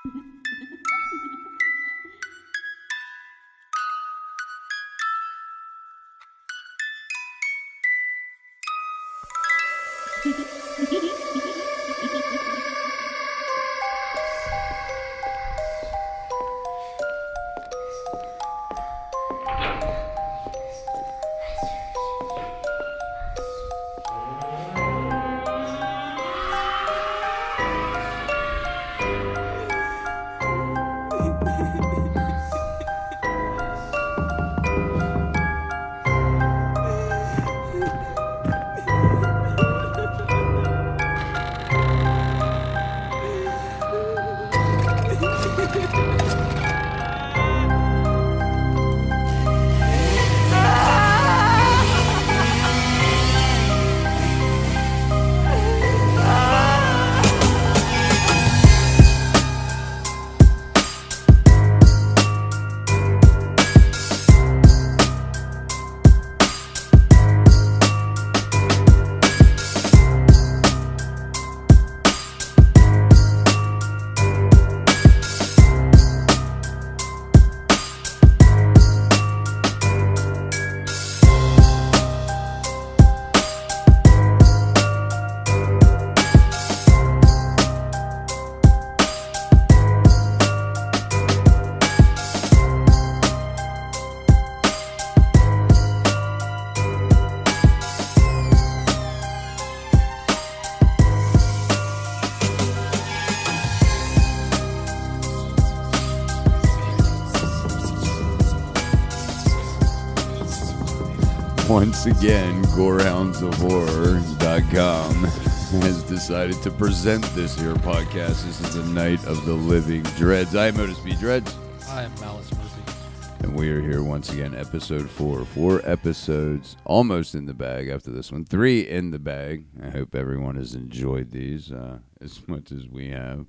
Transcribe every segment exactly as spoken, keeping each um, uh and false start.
Once again, gore hounds of horror dot com has decided to present this here podcast. This is the Night of the Living Dreads. I'm Otis B. Dreads. I am Malice Murphy. And we are here once again, episode four. Four episodes almost in the bag after this one. Three in the bag. I hope everyone has enjoyed these uh, as much as we have.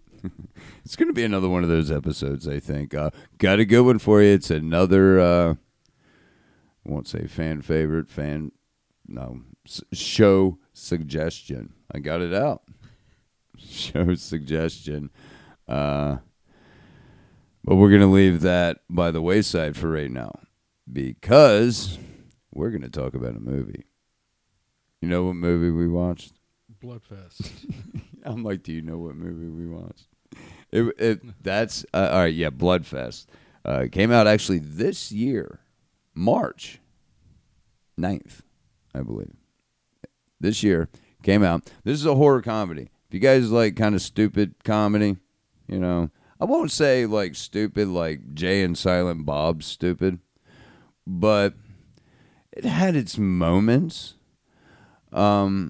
It's going to be another one of those episodes, I think. Uh, got a good one for you. It's another... Uh, I won't say fan favorite, fan, no, s- show suggestion. I got it out. Show suggestion. Uh, but we're going to leave that by the wayside for right now because we're going to talk about a movie. You know what movie we watched? Bloodfest. I'm like, do you know what movie we watched? It, it That's, uh, all right, yeah, Bloodfest. Uh, came out actually this year. March ninth, I believe. This year came out. This is a horror comedy. If you guys like kind of stupid comedy, you know, I won't say like stupid like Jay and Silent Bob stupid, but it had its moments. Um,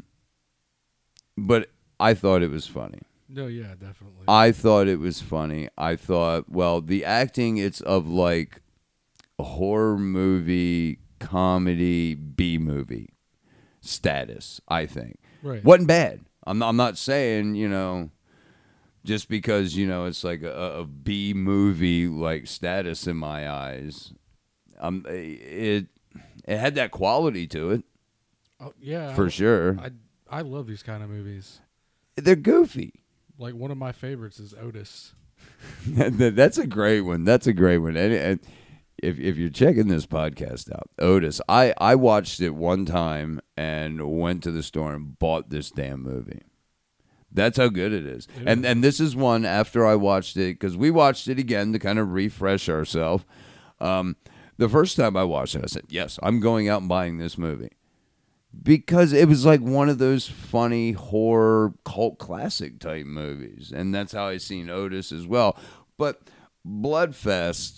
but I thought it was funny. No, yeah, definitely. I thought it was funny. I thought, well, the acting, it's of like a horror movie, comedy, B movie status, I think. Right. Wasn't bad. I'm not, I'm not saying, you know, just because, you know, it's like a, a B movie like status in my eyes. Um, it it had that quality to it. Oh, yeah. For I, sure. I, I love these kind of movies. They're goofy. Like, one of my favorites is Otis. That's a great one. That's a great one. And, and If if you're checking this podcast out, Otis, I, I watched it one time and went to the store and bought this damn movie. That's how good it is. Yeah. And and this is one after I watched it, because we watched it again to kind of refresh ourselves. Um, the first time I watched it, I said, yes, I'm going out and buying this movie. Because it was like one of those funny horror cult classic type movies. And that's how I seen Otis as well. But Bloodfest...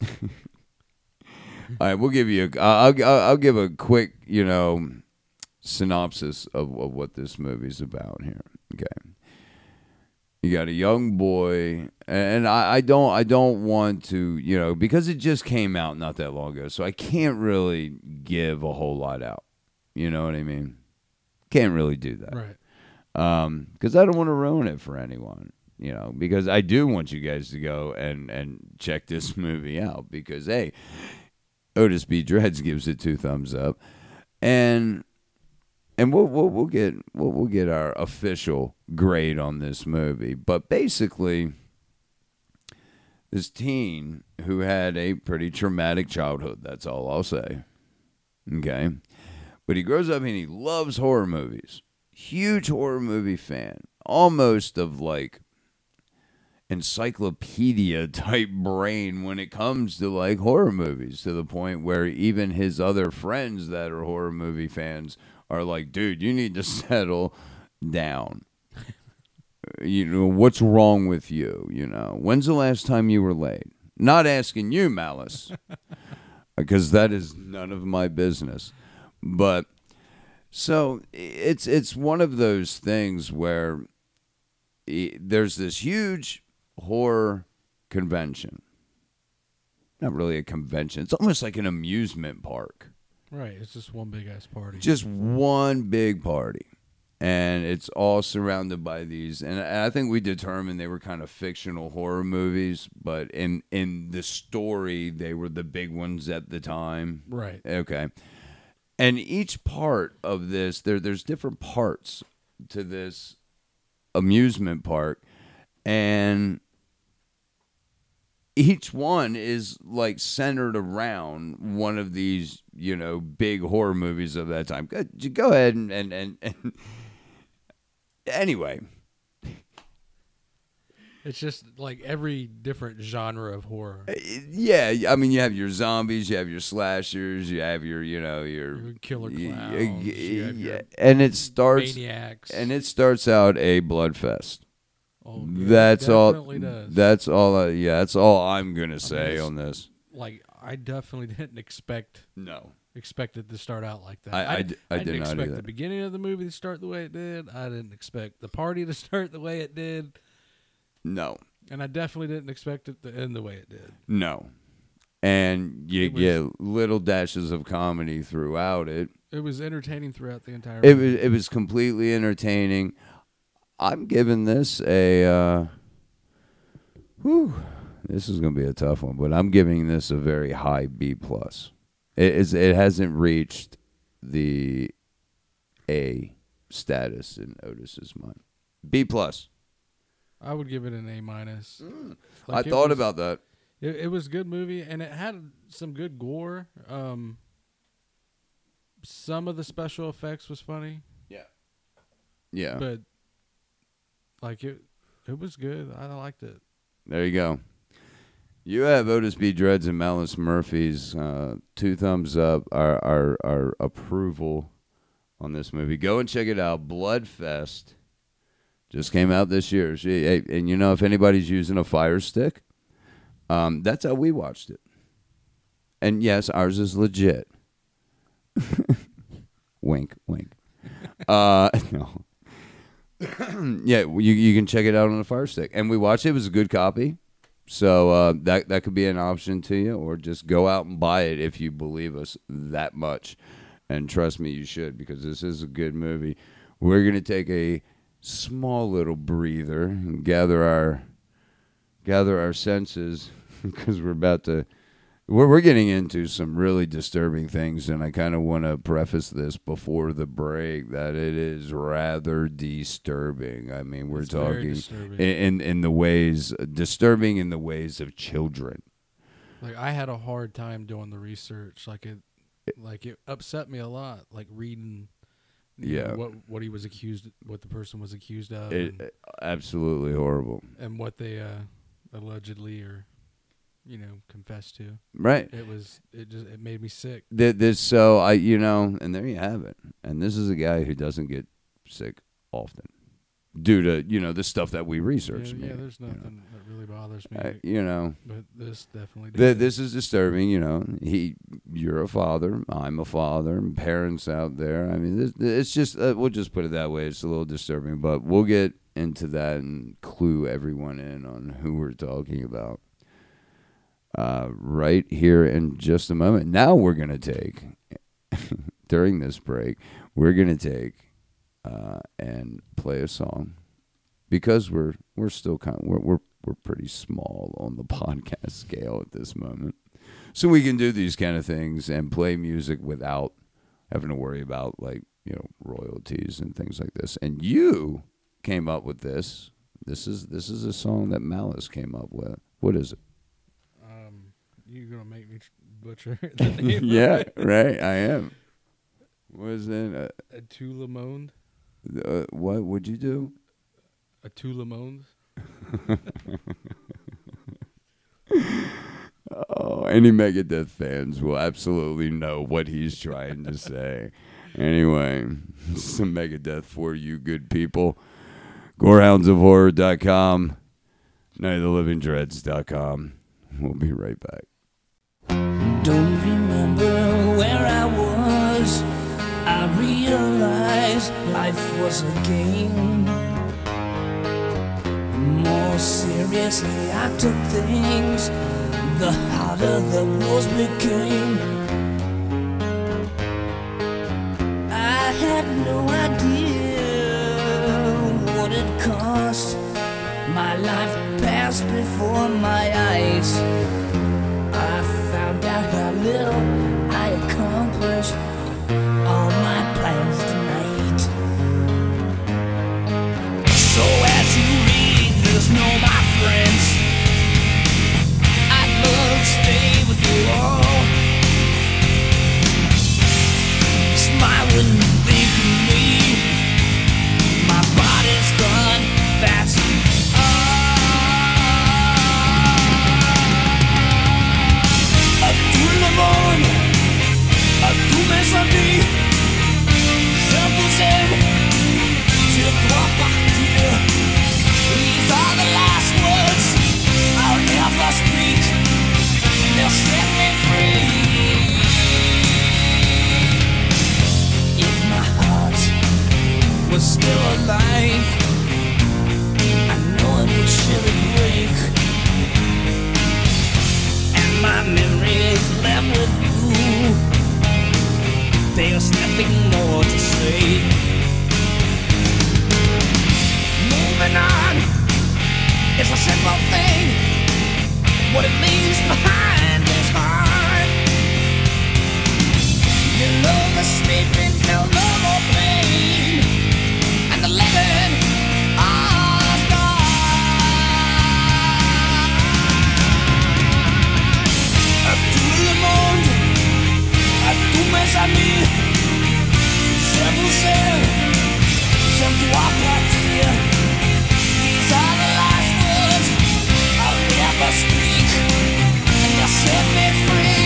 All right, we'll give you a. I'll, I'll, I'll give a quick, you know, synopsis of, of what this movie's about here. Okay, you got a young boy, and I, I don't, I don't want to, you know, because it just came out not that long ago, so I can't really give a whole lot out. You know what I mean? Can't really do that, Right. Um, because I don't want to ruin it for anyone. You know, because I do want you guys to go and and check this movie out because hey. Otis B. Dreads gives it two thumbs up, and and we'll we'll, we'll get we'll, we'll get our official grade on this movie. But basically, this teen who had a pretty traumatic childhood. That's all I'll say. Okay. But he grows up and he loves horror movies. Huge horror movie fan. Almost of like encyclopedia type brain when it comes to like horror movies, to the point where even his other friends that are horror movie fans are like, dude, you need to settle down. You know, what's wrong with you? You know, when's the last time you were late? Not asking you, Malice, because that is none of my business. But so it's it's one of those things where there's this huge horror convention. Not really a convention. It's almost like an amusement park. Right. It's just one big ass party. Just one big party. And it's all surrounded by these. And I think we determined they were kind of fictional horror movies, but in, in the story, they were the big ones at the time. Right. Okay. And each part of this, there there's different parts to this amusement park. And each one is like centered around one of these, you know, big horror movies of that time. Go, go ahead and, and, and, and anyway. It's just like every different genre of horror. Yeah, I mean, you have your zombies, you have your slashers, you have your, you know, your, Your killer clowns. y- you have your yeah, and it starts, maniacs. and it starts out a bloodfest. Oh, yeah, That's it all. definitely does. That's all. Uh, yeah, that's all I'm gonna say it's- on this. Like I definitely didn't expect No, expect it to start out like that. I- I d- I didn't did not expect either. the beginning of the movie to start the way it did. I didn't expect the party to start the way it did, no, and I definitely didn't expect it to end the way it did. no. And you It was- get little dashes of comedy throughout it. It was entertaining throughout the entire. It movie. was. It was completely entertaining. I'm giving this a. Uh, whew, this is going to be a tough one, but I'm giving this a very high B plus. It is. It hasn't reached the A status in Otis's mind. B plus. I would give it an A minus. Mm. Like, I it thought was- about that. It, it was a good movie, and it had some good gore. Um, some of the special effects was funny, Yeah. but like it, it was good. I liked it. There you go. You have Otis B. Dreads and Malice Murphy's uh, two thumbs up, our, our our approval on this movie. Go and check it out. Bloodfest just came out this year. She, hey, and you know, if anybody's using a Fire Stick, um, that's how we watched it. And yes, ours is legit. Wink, wink. Uh, no. Yeah, you you can check it out on a Fire Stick, and we watched it. It was a good copy, so uh, that that could be an option to you, or just go out and buy it if you believe us that much. And trust me, you should, because this is a good movie. We're gonna take a small little breather and gather our gather our senses because we're about to. We're we're getting into some really disturbing things, and I kind of want to preface this before the break that it is rather disturbing. I mean, we're It's very talking disturbing. in, in in the ways disturbing in the ways of children. Like I had a hard time doing the research. Like it, like it upset me a lot. Like reading, you know, Yeah. what what he was accused, what the person was accused of, It, and, absolutely horrible. and what they uh, allegedly or you know confessed to. Right. It was it just it made me sick. Th- This so I you know, and there you have it. And this is a guy who doesn't get sick often, due to you know the stuff that we research. Yeah, yeah, maybe, there's you know. nothing that really bothers me. Uh, you know, but this definitely did. th- this is disturbing. You know, he, you're a father. I'm a father. And parents out there. I mean, this, it's just uh, we'll just put it that way. It's a little disturbing, but we'll get into that and clue everyone in on who we're talking about. Uh, right here in just a moment. Now we're gonna take during this break. We're gonna take uh, and play a song because we're we're still kind of we're we're we're pretty small on the podcast scale at this moment, so we can do these kind of things and play music without having to worry about like you know royalties and things like this. And you came up with this. This is this is a song that Malice came up with. What is it? butcher the name. Yeah, of it. right. I am. What is that? A Toulemonde. Uh, uh, what would you do? A Toulemonde. Oh, any Megadeth fans will absolutely know what he's trying to say. Anyway, some Megadeth for you good people. Gorehounds of Horror dot com, Night of the Living Dreads dot com. We'll be right back. Don't remember where I was. I realized life was a game. More seriously I took things, the harder the rules became. I had no idea what it cost. My life passed before my eyes. I found out how little I accomplished all my plans tonight. So as you read this, know my friends, I'd love to stay with you all. Smile when you think of me. My body's gone, that's tout le monde, à tous mes amis, je vous aime, je dois partir. These are the last words I'll ever speak. They'll set me free. If my heart was still alive, I know it would surely break. My memories left with you. There's nothing more to say. Moving on is a simple thing. What it leaves behind is hard. You know the sleeping feel no more pain, and the living are gone. À tout le monde, à tous mes amis, je vous aime, je dois partir. These are the last words I'll never speak, and they'll set me free.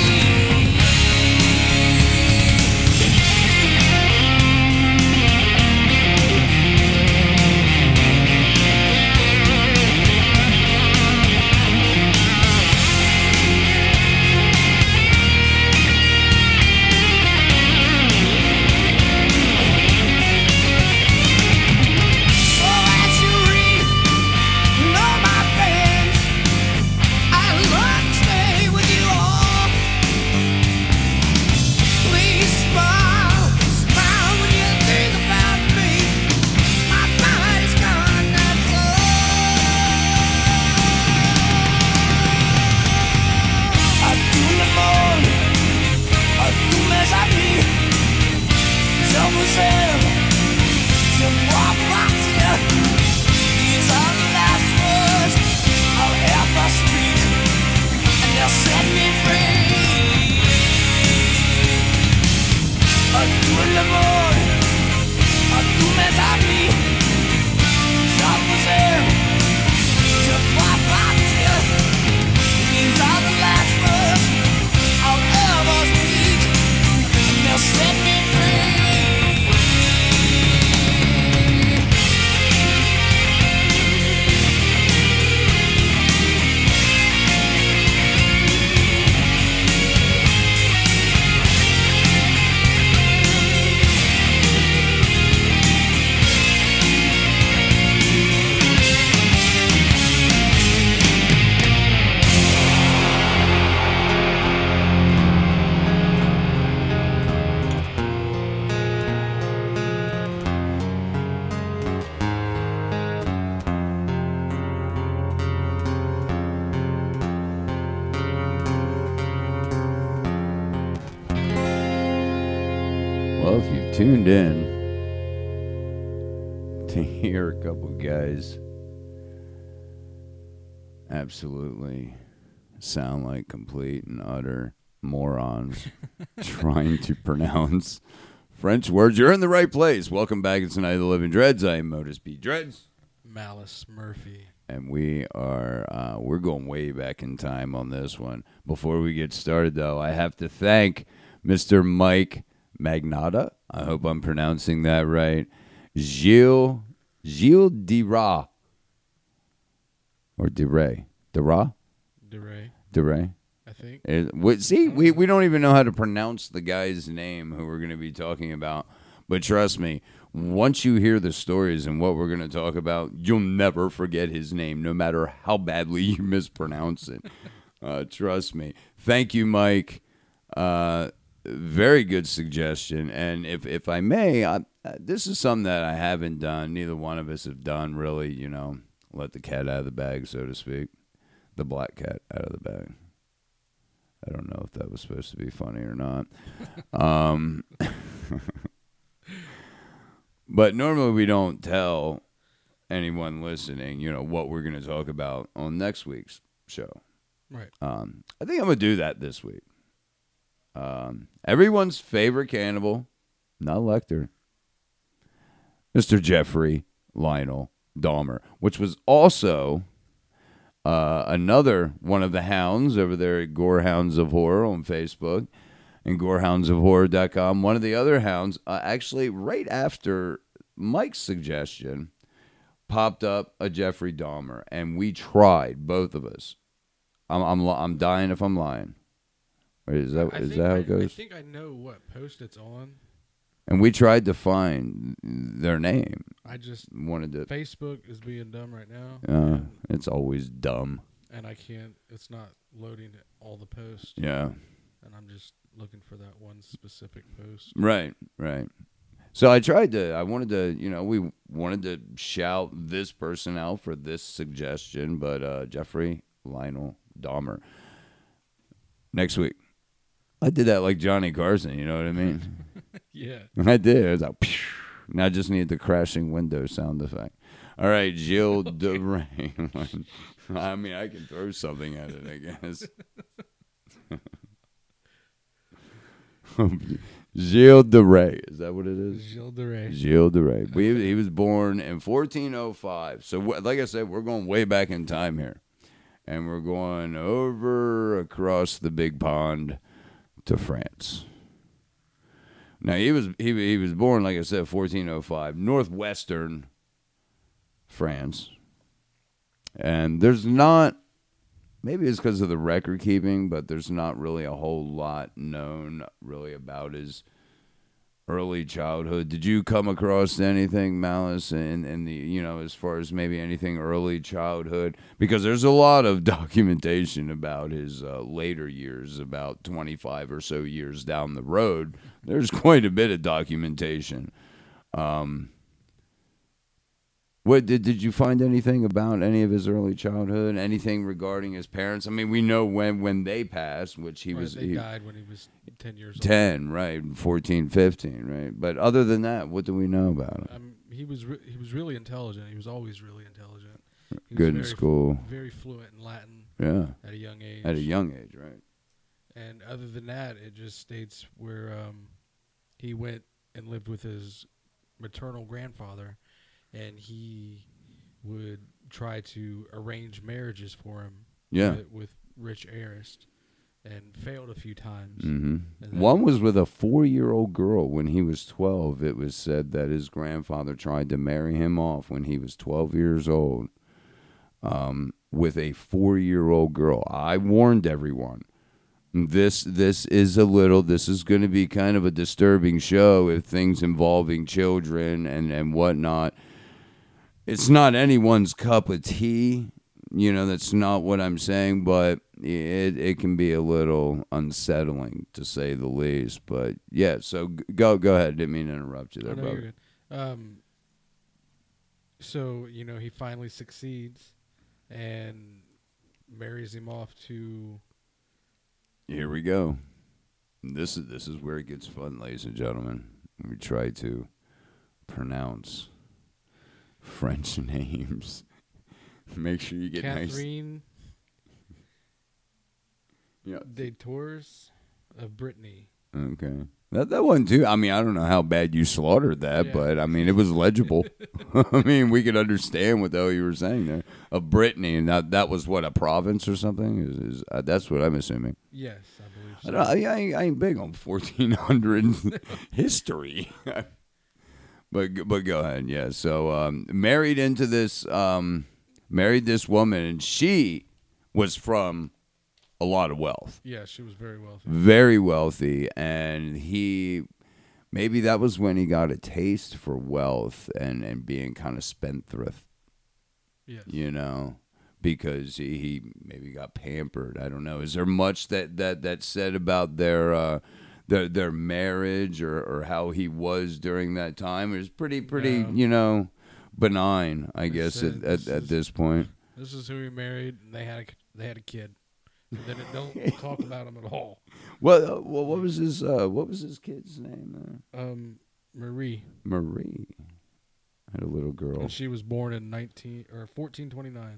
Well, if you've tuned in to hear a couple guys absolutely sound like complete and utter morons trying to pronounce French words. You're in the right place. Welcome back. It's Night of the Living Dreads. I am Modus B. Dreads. Malice Murphy. And we are uh, we're going way back in time on this one. Before we get started, though, I have to thank Mister Mike Magnata. I hope I'm pronouncing that right. Gilles Gilles Dira or Dira Dira DeRay, Dira. I think. It, we, see, we, we don't even know how to pronounce the guy's name who we're going to be talking about. But trust me, once you hear the stories and what we're going to talk about, you'll never forget his name, no matter how badly you mispronounce it. Uh, trust me. Thank you, Mike. Uh, very good suggestion. And if, if I may, I, this is something that I haven't done. Neither one of us have done, really, you know, let the cat out of the bag, so to speak. The black cat out of the bag. I don't know if that was supposed to be funny or not. um, but normally we don't tell anyone listening, you know, what we're going to talk about on next week's show. Right. Um, I think I'm going to do that this week. Um, everyone's favorite cannibal, not Lecter, Mister Jeffrey Lionel Dahmer, which was also... Uh, another one of the hounds over there at Gorehounds of Horror on Facebook and gorehounds of horror dot com. One of the other hounds, uh, actually right after Mike's suggestion, popped up a Jeffrey Dahmer, and we tried, both of us. I'm I'm I'm dying if I'm lying. Wait, is that I is think that how I, it goes? I think I know what post it's on. And we tried to find their name. I just Wanted to. Facebook is being dumb right now. Uh, and, it's always dumb. and I can't. It's not loading all the posts. Yeah. And I'm just looking for that one specific post. Right, right. So I tried to, I wanted to, you know, we wanted to shout this person out for this suggestion, but uh, Jeffrey Lionel Dahmer. Next week. I did that like Johnny Carson, you know what I mean? Yeah. I did. It was like, phew. Now I just need the crashing window sound effect. All right, Gilles de Ray. I mean, I can throw something at it, I guess. Gilles de Ray. Is that what it is? Gilles de Ray. Gilles de Ray. We, he was born in fourteen oh five. So, like I said, we're going way back in time here. And we're going over across the big pond to France. Now, he was he, he was born, like I said, fourteen oh five, northwestern France. And there's not, maybe it's because of the record keeping, but there's not really a whole lot known really about his early childhood. Did you come across anything, Malice, in, in the, you know, as far as maybe anything early childhood? Because there's a lot of documentation about his uh, later years, about twenty-five or so years down the road. There's quite a bit of documentation. Um, what did did you find anything about any of his early childhood? Anything regarding his parents? I mean, we know when, when they passed, which he Right, was They he, died when he was ten years old. ten, right? fourteen, fifteen, right? But other than that, what do we know about him? Um, he was re- he was really intelligent. He was always really intelligent. He was Good in very school. F- very fluent in Latin Yeah, at a young age. at a young age, right? And other than that, it just states where um, he went and lived with his maternal grandfather, and he would try to arrange marriages for him. Yeah. With, with rich heiress, and failed a few times. Mm-hmm. And then- One was with a four-year-old girl when he was twelve. It was said that his grandfather tried to marry him off when he was twelve years old um, with a four-year-old girl. I warned everyone. This this is a little, this is going to be kind of a disturbing show if things involving children and, and whatnot. It's not anyone's cup of tea. You know, that's not what I'm saying, but it it can be a little unsettling, to say the least. But, yeah, so g- go go ahead. Didn't mean to interrupt you there, Oh, no, brother. you're good. Um, so, you know, he finally succeeds and marries him off to... Here we go. This is this is where it gets fun, ladies and gentlemen. We try to pronounce French names. Make sure you get nice. Catherine Yeah. de Tours. of Brittany. Okay. That that one too. I mean, I don't know how bad you slaughtered that, Yeah. but I mean, it was legible. I mean, we could understand what the hell you were saying there. Of Brittany, and that that was what, a province or something. Is, is uh, that's what I'm assuming. Yes, I believe so. I, don't, I, I, ain't, I ain't big on fourteen hundred history. but but go ahead. Yeah. So um, married into this um, married this woman, and she was from a lot of wealth. Yeah, she was very wealthy. Very wealthy, and he maybe that was when he got a taste for wealth and, and being kind of spendthrift, Yes. you know, because he, he maybe got pampered. I don't know. Is there much that that that said about their uh, their their marriage or, or how he was during that time? It was pretty pretty No. you know benign, I It guess said at, at, this at is- this point. This is who he married, and they had a, they had a kid. So then it don't talk about him at all. Well, uh, well, what was his uh, what was his kid's name? Uh, Um, Marie, Marie had a little girl. and she was born in nineteen or fourteen twenty nine.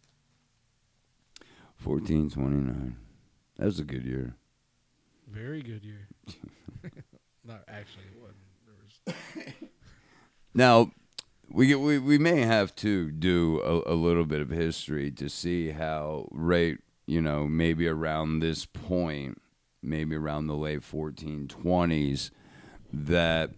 fourteen twenty-nine. That was a good year. Very good year. Not actually, it wasn't. There was Now, we we we may have to do a, a little bit of history to see how right, you know, maybe around this point, maybe around the late fourteen twenties, that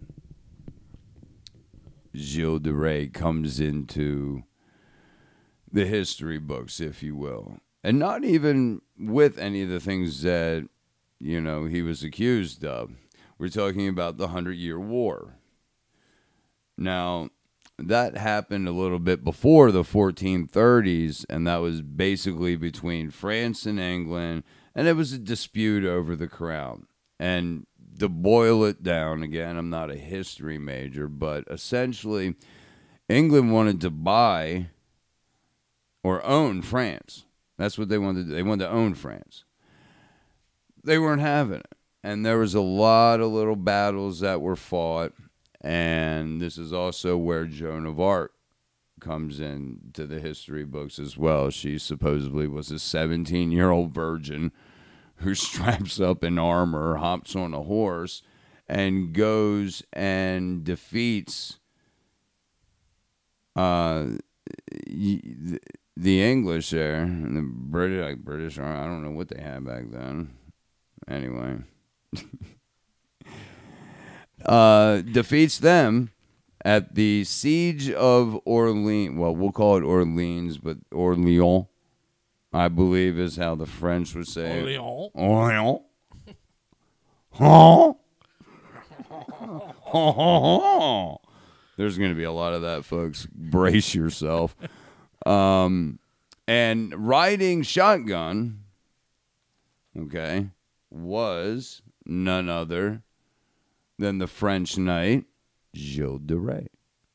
Gilles de Rais comes into the history books, if you will. And not even with any of the things that, you know, he was accused of. We're talking about the Hundred-Year War. Now, that happened a little bit before the fourteen thirties, and that was basically between France and England, and it was a dispute over the crown. And to boil it down, again, I'm not a history major, but essentially, England wanted to buy or own France. That's what they wanted to do. They wanted to own France. They weren't having it. And there was a lot of little battles that were fought. And this is also where Joan of Arc comes into the history books as well. She supposedly was a seventeen-year-old virgin who straps up in armor, hops on a horse, and goes and defeats uh, the, the English there, and the British, like British Army. I don't know what they had back then. Anyway. Uh, defeats them at the Siege of Orleans. Well, we'll call it Orleans, but Orleans, I believe, is how the French would say it. Orleans. Orleans. Huh? Huh? There's going to be a lot of that, folks. Brace yourself. Um, and riding shotgun, okay, was none other than the French knight Gilles de Rais.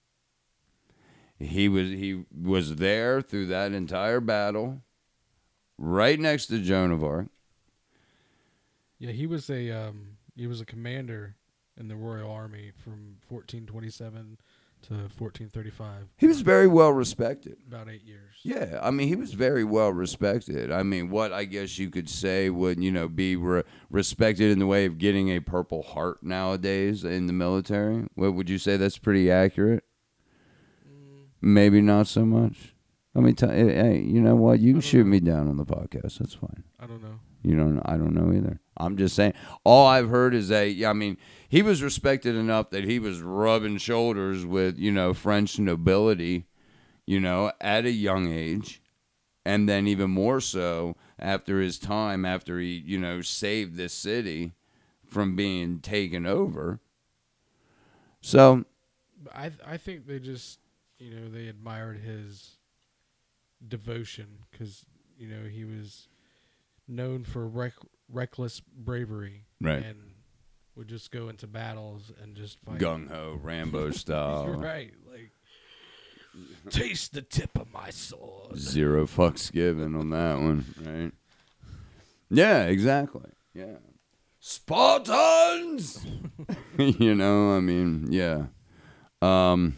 He was he was there through that entire battle, right next to Joan of Arc. Yeah, he was a um, he was a commander in the Royal Army from fourteen twenty-seven to fourteen thirty-five. He was very well respected. About eight years. Yeah, I mean, he was very well respected. I mean, what I guess you could say would, you know, be re- respected in the way of getting a Purple Heart nowadays in the military. What would you say? That's pretty accurate? Mm, Maybe not so much. Let me tell you, hey, you know what? You I can don't shoot know. me down on the podcast. That's fine. I don't know. You don't. I don't know either. I'm just saying. All I've heard is that. I mean, he was respected enough that he was rubbing shoulders with, you know, French nobility, you know, at a young age, and then even more so after his time, after he, you know, saved this city from being taken over. So, But I I think they just you know they admired his devotion because you know he was known for rec- reckless bravery, Right. and would just go into battles and just fight. gung ho, Rambo style. Right, like taste the tip of my sword. Zero fucks given on that one, right? Yeah, exactly. Yeah. Spartans! You know, I mean, yeah. Um,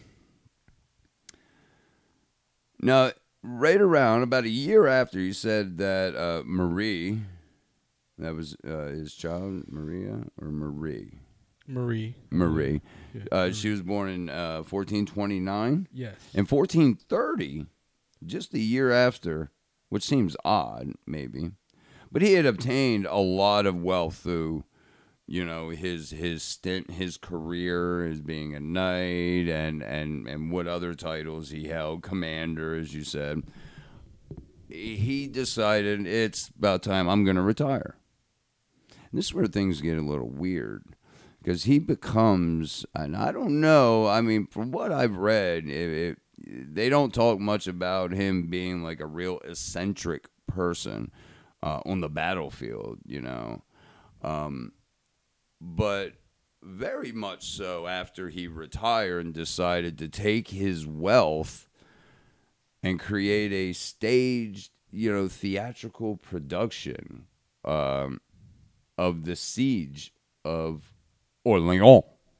now, right around about a year after you said that uh, Marie That was uh, his child, Maria or Marie? Marie. Marie. Yeah, Uh, Marie. she was born in uh, fourteen twenty-nine. Yes. In fourteen thirty, just a year after, which seems odd, maybe, but he had obtained a lot of wealth through, you know, his his stint, his career as being a knight, and and and what other titles he held, commander, as you said. He decided it's about time I'm going to retire. And this is where things get a little weird, because he becomes, and I don't know, I mean, from what I've read, it, it, they don't talk much about him being like a real eccentric person uh, on the battlefield, you know. Um, but very much so after he retired and decided to take his wealth and create a staged, you know, theatrical production um, of the siege of Orleans.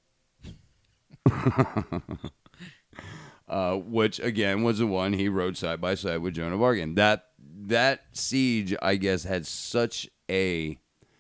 uh, which, again, was the one he rode side by side with Joan of Arc. And that, that siege, I guess, had such a...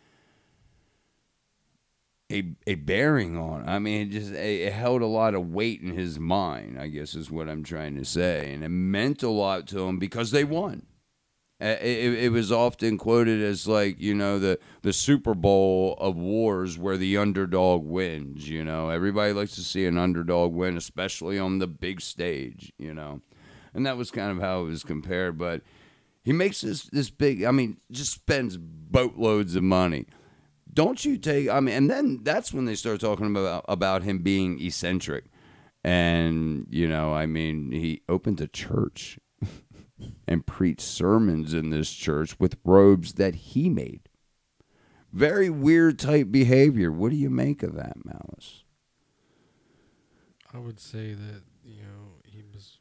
A, a bearing on. I mean, it just it held a lot of weight in his mind, I guess is what I'm trying to say. And it meant a lot to him because they won. It, it, it was often quoted as like, you know, the, the Super Bowl of wars where the underdog wins, you know. Everybody likes to see an underdog win, especially on the big stage, you know. And that was kind of how it was compared. But he makes this, this big, I mean, just spends boatloads of money. Don't you take, I mean, and then that's when they start talking about about him being eccentric. And, you know, I mean, he opened a church and preached sermons in this church with robes that he made. Very weird type behavior. What do you make of that, Malice? I would say that, you know, he was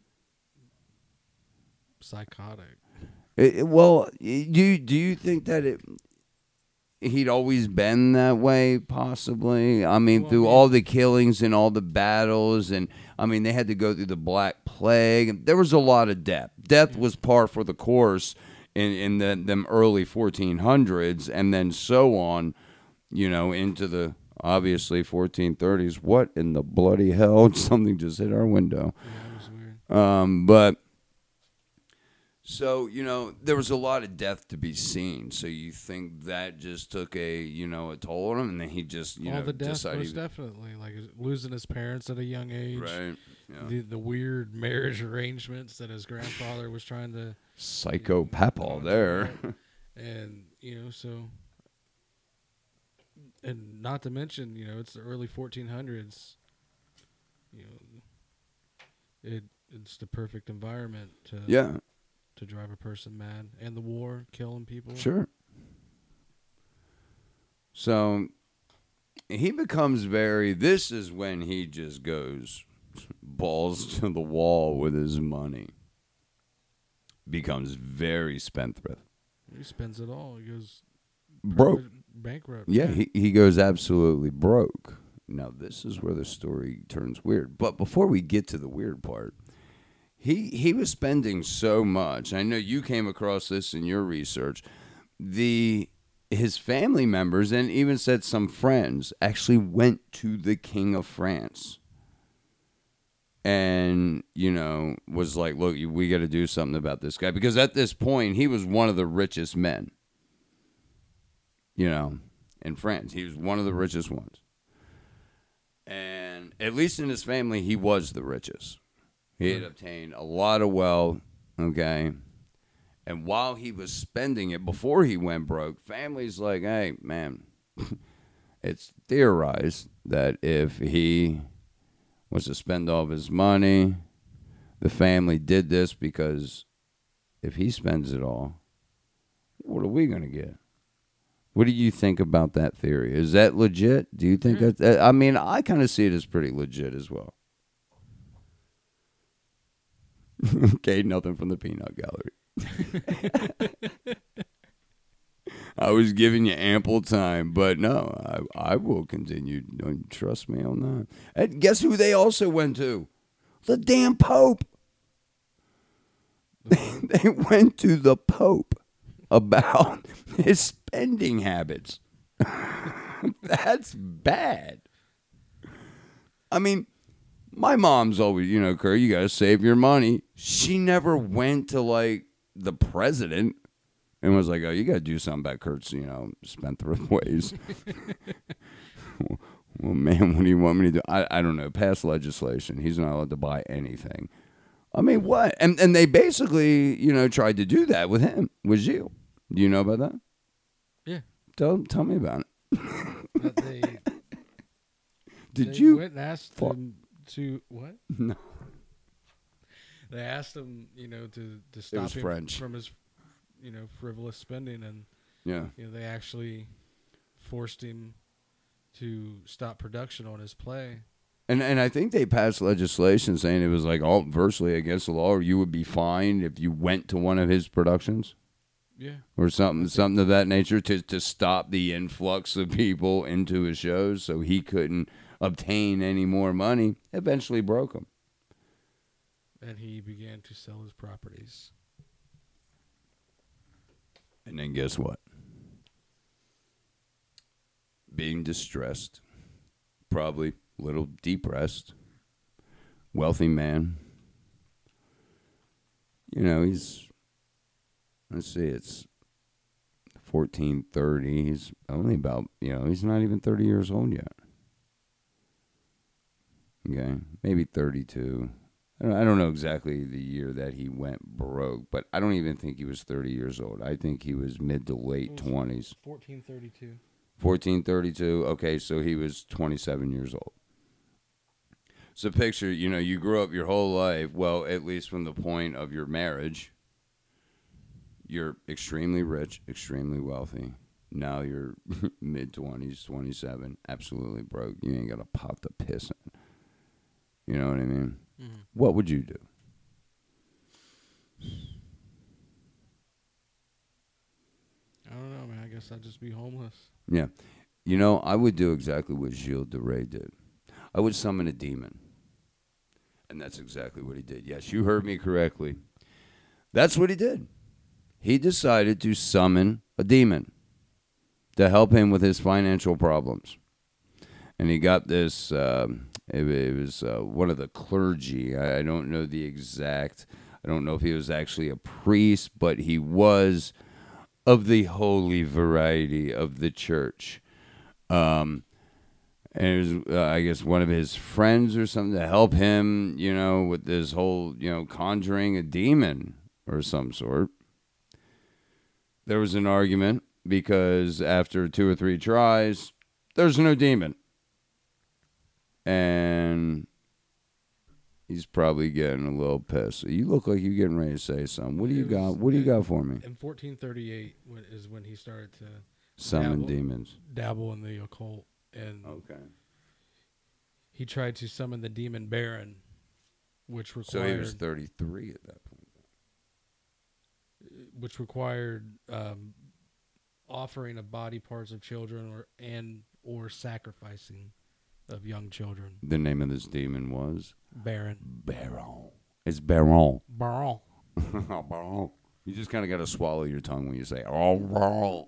psychotic. It, it- well, do you, do you think that it... he'd always been that way, possibly? I mean, Well, through I mean- all the killings and all the battles, and I mean, they had to go through the Black Plague. There was a lot of death. Death was par for the course in in the, them early fourteen hundreds, and then so on, you know, into the obviously fourteen thirties. What in the bloody hell? Something just hit our window. Yeah, it was weird. Um, but so, you know, there was a lot of death to be seen. So you think that just took a, you know, a toll on him, and then he just, you All know, the death, decided. most definitely. Like losing his parents at a young age. Right. Yeah. The, the weird marriage arrangements that his grandfather was trying to... Psycho papal there. And, you know, so... And not to mention, you know, it's the early fourteen hundreds. You know, it it's the perfect environment to Yeah, to drive a person mad. And the war, killing people. sure. So he becomes very, this is when he just goes balls to the wall with his money. Becomes very spendthrift. He spends it all. He goes Broke. bankrupt. Yeah, he, he goes absolutely broke. Now, this is where the story turns weird. But before we get to the weird part, he he was spending so much. I know you came across this in your research. The his family members, and even said some friends, actually went to the King of France. And, you know, was like, look, we got to do something about this guy. Because at this point, he was one of the richest men. You know, in France. He was one of the richest ones. And at least in his family, he was the richest. He had obtained a lot of wealth, okay? And while he was spending it, before he went broke, family's like, hey, man, it's theorized that if he was to spend all of his money, the family did this because if he spends it all, what are we going to get? What do you think about that theory? Is that legit? Do you think Yeah. that? I mean, I kind of see it as pretty legit as well. Okay, nothing from the peanut gallery. I was giving you ample time, but no, I, I will continue. Don't trust me on that. And guess who they also went to? The damn Pope. They went to the Pope about his spending habits. That's bad. I mean, my mom's always, you know, Kurt, you got to save your money. She never went to, like, the president and was like, oh, you got to do something about Kurt's, you know, spendthrift ways. Well, man, what do you want me to do? I, I don't know. Pass legislation. He's not allowed to buy anything. I mean, what? And and they basically, you know, tried to do that with him, with Gilles. Do you know about that? Yeah. Tell tell me about it. But they, Did they you? went and asked Fuck. him to what? No. They asked him, you know, to, to stop was him French. from his, you know, frivolous spending, and Yeah. you know they actually forced him to stop production on his play. And and I think they passed legislation saying it was like all virtually against the law, or you would be fined if you went to one of his productions. Yeah. Or something, something of that nature to, to stop the influx of people into his shows, so he couldn't obtain any more money. Eventually broke him. And he began to sell his properties. And then guess what? Being distressed, probably a little depressed, wealthy man. You know, he's, let's see, it's fourteen thirty. He's only about, you know, he's not even thirty years old yet. Okay, maybe thirty-two. I don't, I don't know exactly the year that he went broke, but I don't even think he was thirty years old. I think he was mid to late twenties. fourteen thirty-two. fourteen thirty-two. Okay, so he was twenty-seven years old. So picture, you know, you grew up your whole life, well, at least from the point of your marriage, you're extremely rich, extremely wealthy. Now you're mid-twenties, twenty-seven, absolutely broke. You ain't got a pot to piss in. You know what I mean? Mm-hmm. What would you do? I don't know, man. I guess I'd just be homeless. Yeah. You know, I would do exactly what Gilles de Rais did. I would summon a demon. And that's exactly what he did. Yes, you heard me correctly. That's what he did. He decided to summon a demon to help him with his financial problems. And he got this, um, it, it was uh, one of the clergy. I, I don't know the exact, I don't know if he was actually a priest, but he was of the holy variety of the church. Um, and it was, uh, I guess, one of his friends or something to help him, you know, with this whole, you know, conjuring a demon or some sort. There was an argument because after two or three tries, there's no demon. And he's probably getting a little pissed. You look like you're getting ready to say something. What do you got? What do you got for me? In fourteen thirty-eight when- is when he started to Summon dabble, demons. dabble in the occult. And Okay. he tried to summon the demon Baron, which required, So he was thirty-three at that point. which required um, offering of body parts of children or and or sacrificing of young children. The name of this demon was Baron. Baron. It's Baron. Baron. Baron. You just kind of got to swallow your tongue when you say, oh, Baron.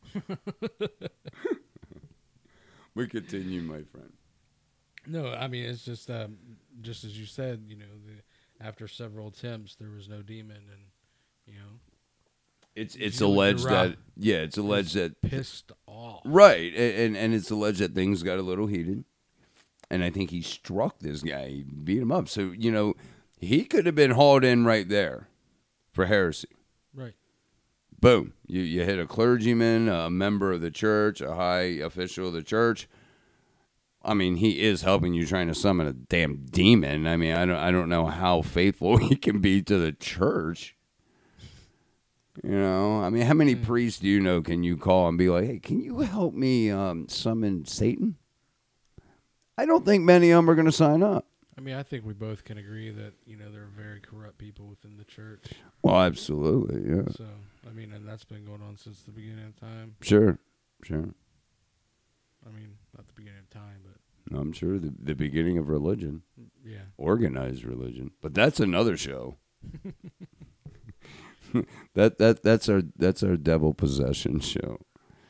We continue, my friend. No, I mean it's just um, just as you said, you know, the, after several attempts, there was no demon, and you know, It's it's Gilles de alleged Rais that yeah, it's alleged was that pissed off. right, a- and and it's alleged that things got a little heated, and I think he struck this guy, he beat him up. So you know, he could have been hauled in right there for heresy. Right. Boom, you you hit a clergyman, a member of the church, a high official of the church. I mean, he is helping you trying to summon a damn demon. I mean, I don't I don't know how faithful he can be to the church. You know, I mean, how many priests do you know can you call and be like, hey, can you help me um, summon Satan? I don't think many of them are going to sign up. I mean, I think we both can agree that, you know, there are very corrupt people within the church. Well, absolutely, yeah. So, I mean, and that's been going on since the beginning of time. Sure, sure. I mean, not the beginning of time, but I'm sure the, the beginning of religion, yeah. organized religion. But that's another show. that that that's our that's our devil possession show.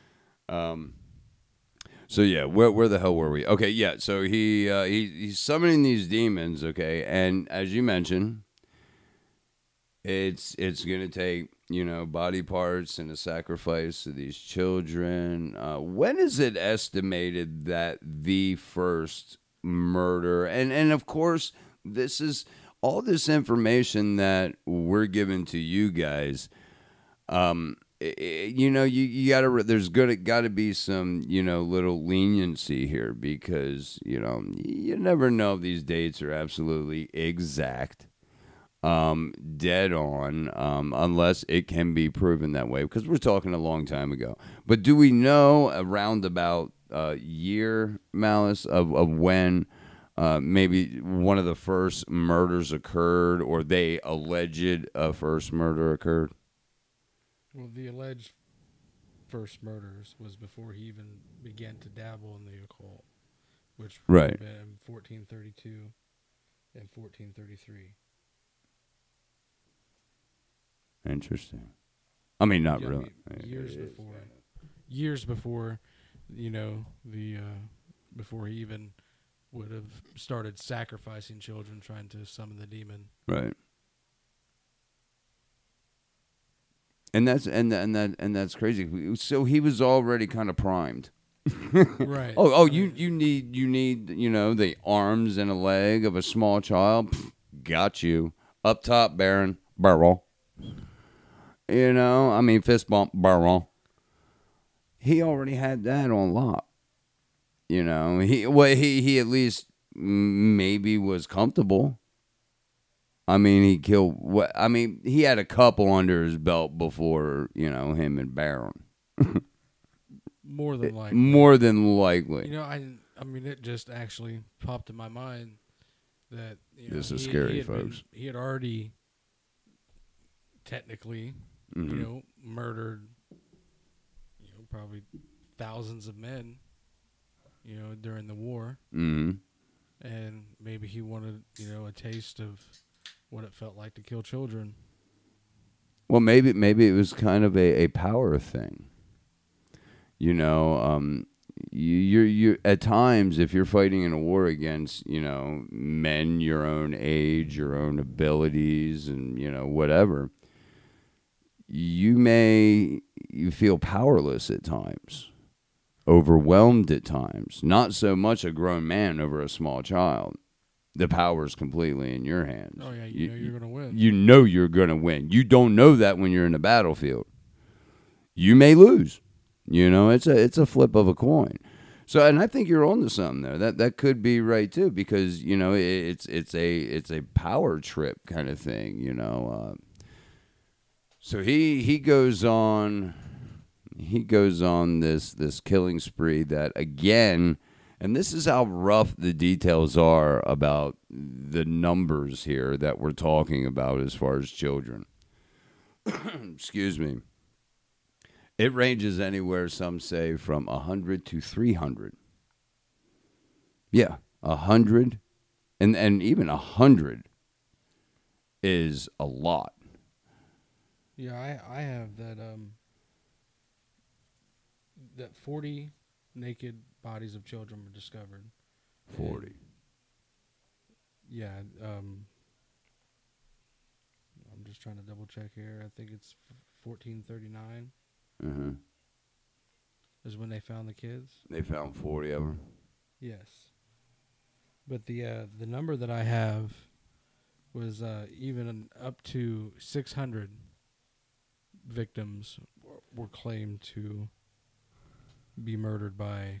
Um. So yeah, where where the hell were we? Okay, yeah. So he uh, he he's summoning these demons. Okay, and as you mentioned, it's it's gonna take you know body parts and a sacrifice of these children. Uh, when is it estimated that the first murder and and of course this is all this information that we're giving to you guys. Um, i- i- you know, you, you gotta, re- there's gonna, gotta be some, you know, little leniency here because, you know, you never know if these dates are absolutely exact, um, dead on, um, unless it can be proven that way because we're talking a long time ago. But do we know around about uh, year, Malice, of, of when uh, maybe one of the first murders occurred or they alleged a first murder occurred? Well, the alleged first murders was before he even began to dabble in the occult, which would Right. have been fourteen thirty-two and fourteen thirty-three. Interesting. I mean, not Yeah, I really. mean, years It is before, kind years before, you know, the uh, before he even would have started sacrificing children, trying to summon the demon. of- Right. And that's and and that and that's crazy. So he was already kind of primed. Right. Oh, oh, right. you you need you need you know the arms and a leg of a small child. Pfft, got you up top, Baron Barrel. You know, I mean fist bump Barrel. He already had that on lock. You know, he well he he at least mm, maybe was comfortable. I mean, he killed. What I mean, he had a couple under his belt before you know him and Baron. More than likely. More than likely. You know, I I mean, it just actually popped in my mind that you know, This is he- scary, he had been- folks. he had already technically, Mhm. you know, murdered, you know, probably thousands of men, you know, during the war, Mhm. and maybe he wanted, you know, a taste of what it felt like to kill children. Well, maybe maybe it was kind of a, a power thing. You know, um, you you're you at times if you're fighting in a war against you know men your own age, your own abilities, and you know whatever, you may you feel powerless at times, overwhelmed at times. Not so much a grown man over a small child. The power's completely in your hands. Oh yeah, you, know you're gonna win. You know you're going to win. You don't know that when you're in the battlefield. You may lose. You know, it's a it's a flip of a coin. So, and I think you're on to something there. That that could be right too, because you know it, it's it's a it's a power trip kind of thing. You know, uh, so he he goes on he goes on this this killing spree that again. And this is how rough the details are about the numbers here that we're talking about as far as children. Excuse me. It ranges anywhere, some say, from one hundred to three hundred. Yeah, one hundred. And, and even one hundred is a lot. Yeah, I I have that um that forty naked bodies of children were discovered. forty. Yeah, um I'm just trying to double check here. I think it's fourteen thirty-nine Uh-huh. is when they found the kids. They found forty of them. Yes. But the uh, the number that I have was uh, even up to six hundred victims w- were claimed to be murdered by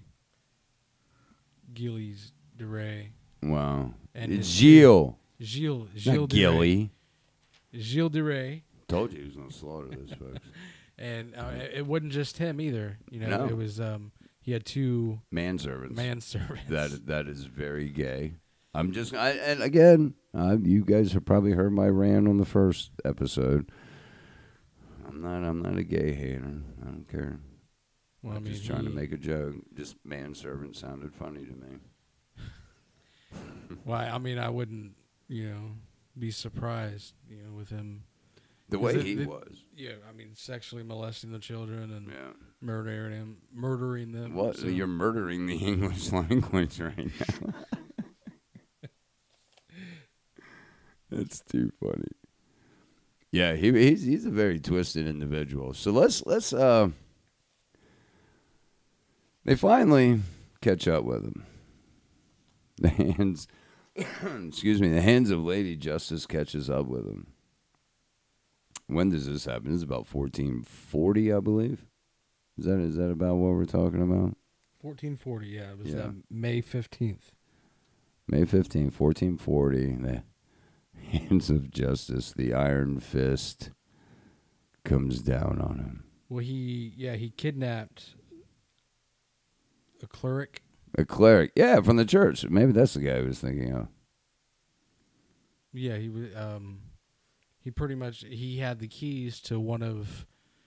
Gilles de Rais. Wow. And It's his- Gilles. Gilles, Gilles Not de Rais. Gilly. Gilles de Rais. Told you he was going to slaughter this, folks. And uh, it it wasn't just him either. You know, No. it was um, he had two Manservants. manservants. That that is very gay. I'm just, I, and again, uh, you guys have probably heard my rant on the first episode. I'm not, I'm not a gay hater. I don't care. well, I I'm mean, just trying to he- make a joke. Just manservant sounded funny to me. Well, I mean, I wouldn't, you know, be surprised, you know, with him The way it- he it- was. Yeah, I mean, sexually molesting the children and Yeah. murdering them, murdering them. What? so- You're murdering the English language right now. It's too funny. Yeah, he he's he's a very twisted individual. So let's let's uh they finally catch up with him. The hands excuse me, the hands of Lady Justice catches up with him. When does this happen? This is about fourteen forty, I believe. Is that is that about what we're talking about? fourteen forty, yeah. It was Yeah. uh, May fifteenth. May fifteenth, fourteen forty. The hands of justice, the iron fist comes down on him. Well, he, yeah, he kidnapped a cleric. A cleric. Yeah, from the church. Maybe that's the guy I was thinking of. Yeah, he was, um, he pretty much, he had the keys to one of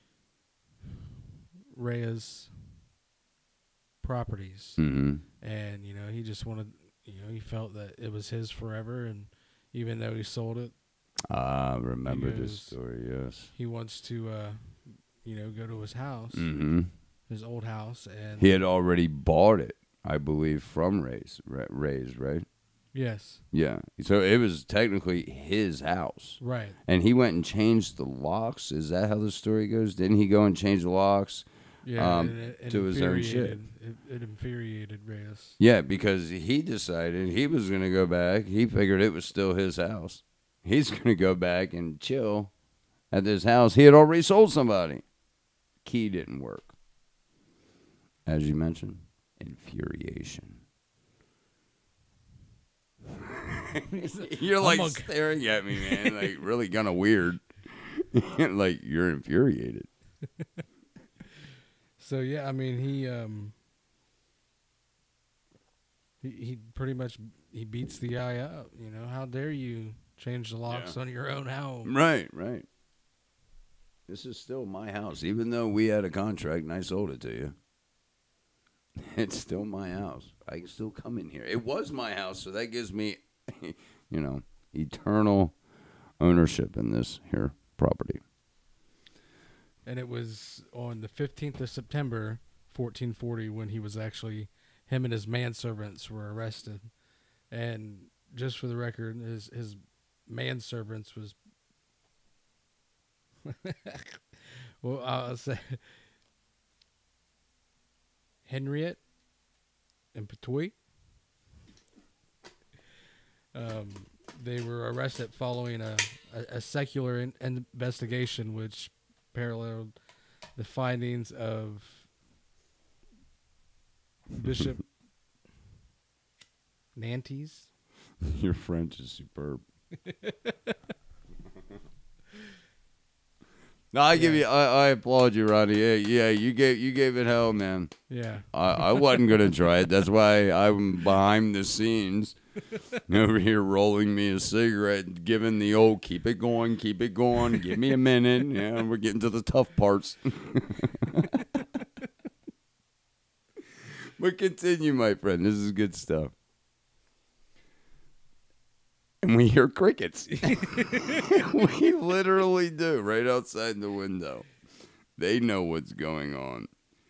Rhea's properties. Mm-hmm. And, you know, he just wanted, you know, he felt that it was his forever, and even though he sold it, Ah, I remember this goes- story, yes. he wants to, uh, you know, go to his house, Mm-hmm. his old house, and He had already bought it, I believe, from Ray's, Ra- Ray's, right? yes, Yeah. So it was technically his house. right, And he went and changed the locks. Is that how the story goes? Didn't he go and change the locks? yeah, Um, and it, it to his own shit. infuriated- It, it infuriated Reyes. Yeah, because he decided he was going to go back. He figured it was still his house. He's going to go back and chill at this house. He had already sold somebody. Key didn't work. As you mentioned, infuriation. You're like I'm a- staring at me, man. Like really kind of weird. Like you're infuriated. So yeah, I mean he um he he pretty much he beats the guy up. You know, how dare you change the locks Yeah. on your own home? Right, right. This is still my house, even though we had a contract and I sold it to you. It's still my house. I can still come in here. It was my house, so that gives me, you know, eternal ownership in this here property. And it was on the fifteenth of September, fourteen forty, when he was actually him and his manservants were arrested. And just for the record, his his manservants was well, I'll say Henriette and Patoy. Um, they were arrested following a, a, a secular in, investigation which paralleled the findings of Bishop Nantes. Your French is superb. No, I give you, I, I applaud you, Ronnie. Yeah, yeah, you gave you gave it hell, man. Yeah. I, I wasn't gonna try it. That's why I'm behind the scenes, over here rolling me a cigarette, giving the old "keep it going, keep it going, give me a minute." Yeah, we're getting to the tough parts. But continue, my friend. This is good stuff. And we hear crickets. We literally do, right outside the window. They know what's going on.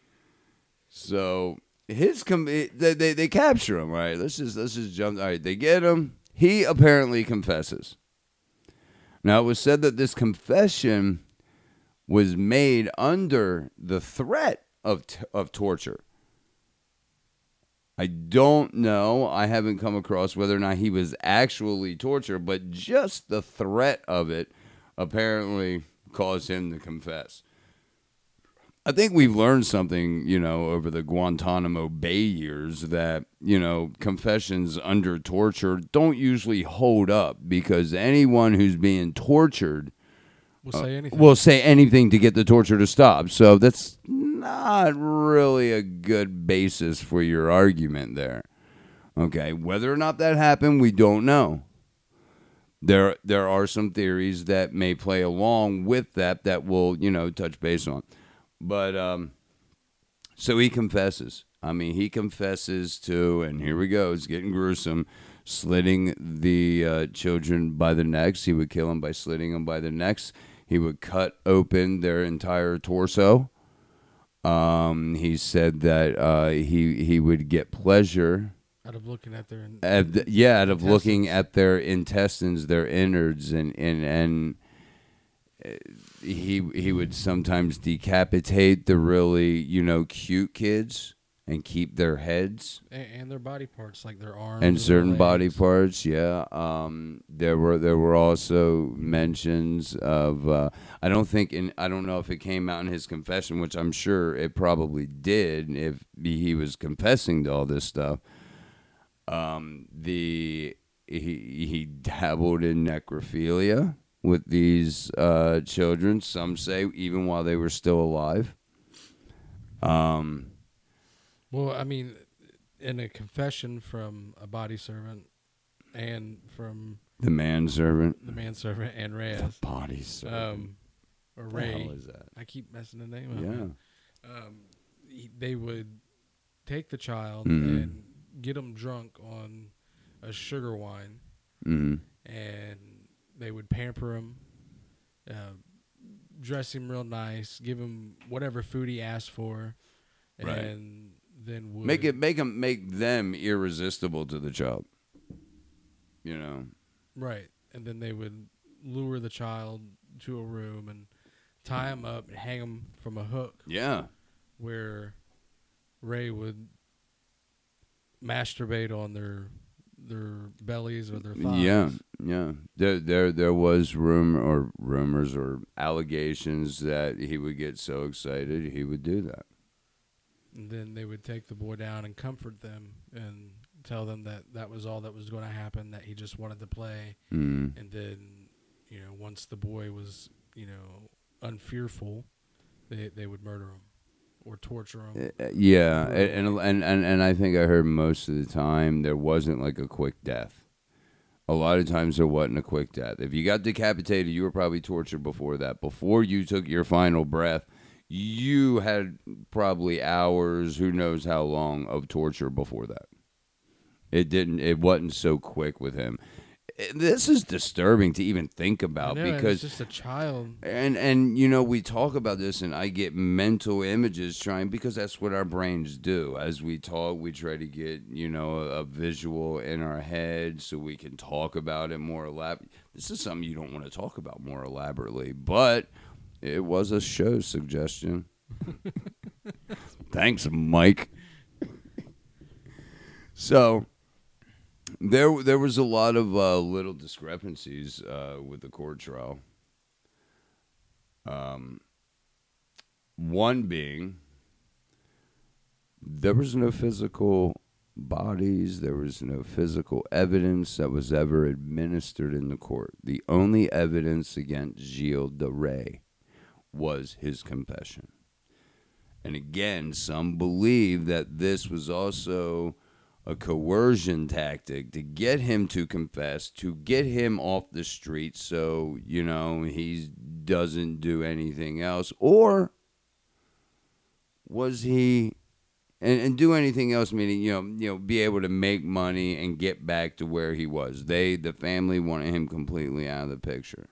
So his com- they, they they capture him, right? Let's just let's just jump. All right, they get him. He apparently confesses. Now it was said that this confession was made under the threat of t- of torture. I don't know. I haven't come across whether or not he was actually tortured, but just the threat of it apparently caused him to confess. I think we've learned something, you know, over the Guantanamo Bay years that, you know, confessions under torture don't usually hold up because anyone who's being tortured We'll say anything. will say anything to get the torture to stop. So that's not really a good basis for your argument there. Okay, whether or not that happened, we don't know. There there are some theories that may play along with that that we'll, you know, touch base on. But um so he confesses. I mean, he confesses to, and here we go, it's getting gruesome, slitting the uh, children by the necks. He would kill them by slitting them by the necks. He would cut open their entire torso. Um, he said that uh, he he would get pleasure Out of looking at their in- at the, yeah, out of looking intestines. at their intestines, their innards, and and and uh, he he would sometimes decapitate the really you know cute kids and keep their heads and, and their body parts, like their arms and their certain body legs. parts. Yeah, um, there were there were also mentions of uh, I don't think in I don't know if it came out in his confession, which I'm sure it probably did if he was confessing to all this stuff. Um, the he he dabbled in necrophilia with these uh, children. Some say even while they were still alive. Um, Well, I mean, in a confession from a body servant and from the manservant, the manservant and the Reyes, body servant. um, or What the Ray. hell is that? I keep messing the name up. Yeah. man. Um, he, they would take the child Mhm. and get him drunk on a sugar wine, Mm-hmm. and they would pamper him, uh, dress him real nice, give him whatever food he asked for, Right. and then would Make it make them make them irresistible to the child. You know. right, and then they would lure the child to a room and tie him up and hang him from a hook, Yeah. where Ray would masturbate on their their bellies or their thighs. Yeah, yeah. There, there, there was rumor or rumors or allegations that he would get so excited he would do that. And then they would take the boy down and comfort them and tell them that that was all that was going to happen, that he just wanted to play. Mm. And then, you know, once the boy was, you know, unfearful, they they would murder him or torture him. Uh, yeah, and, and and and I think I heard most of the time there wasn't like a quick death. A lot of times there wasn't a quick death. If you got decapitated, you were probably tortured before that. Before you took your final breath, you had probably hours, who knows how long, of torture before that. It didn't. It wasn't so quick with him. This is disturbing to even think about I know, and because it's just a child. and and you know we talk about this and I get mental images trying because that's what our brains do. As we talk, we try to get you know a, a visual in our head so we can talk about it more elab. This is something you don't want to talk about more elaborately, but it was a show suggestion. Thanks, Mike. So. There, there was a lot of uh, little discrepancies uh, with the court trial. Um, one being, there was no physical bodies, there was no physical evidence that was ever administered in the court. The only evidence against Gilles de Rais was his confession. And again, some believe that this was also a coercion tactic to get him to confess, to get him off the street so, you know, he doesn't do anything else. Or was he, and, and do anything else, meaning, you know, you know, be able to make money and get back to where he was. They, the family, wanted him completely out of the picture.